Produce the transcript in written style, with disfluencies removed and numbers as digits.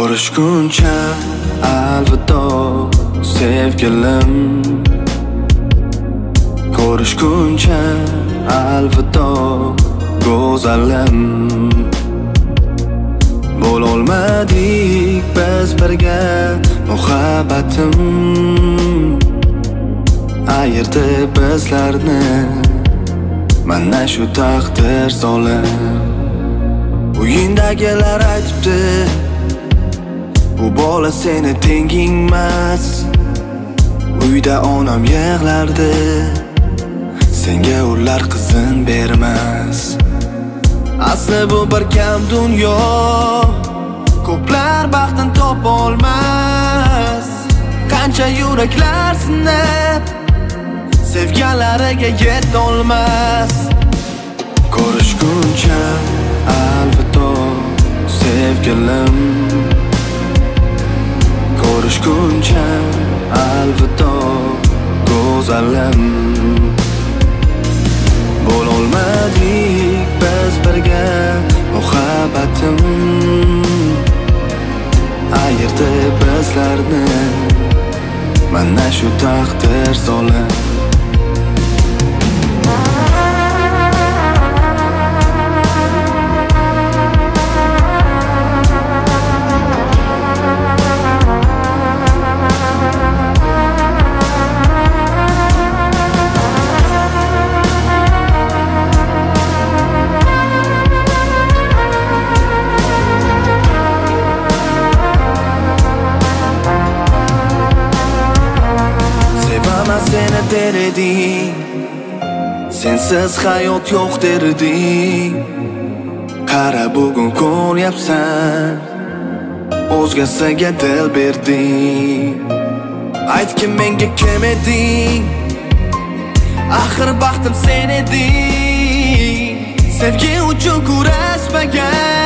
Ko'rishguncha alvido sevgilim, ko'rishguncha alvido go'zalim. Bo'lolmadik biz birga muhabbatim, ayirdi bizlarni mana shu taqdir zolim. Uyindagilar aytibdi, bu bola seni tengingmas. Uyda onam yig'lardi, senga ular qizin bermas. Asli bu bir kam dunyo, ko'plar baxtin topolmas. Qancha yuraklar sinib, sevganlariga yetolmas. Ko'rishguncha alvido sevgilim, ko'rishguncha alvido go'zalim. Bo'lolmadik biz birga muhabbatim, ayirdi bizlarni mana shu taqdir zolim. Seni der eding, sensiz hayot yo'q der eding. Qara bugun ko'ryapsan, o'zgasiga dil berding. Aytgin menga kim eding, axir baxtim sen eding. Sevgi uchun kurashmagan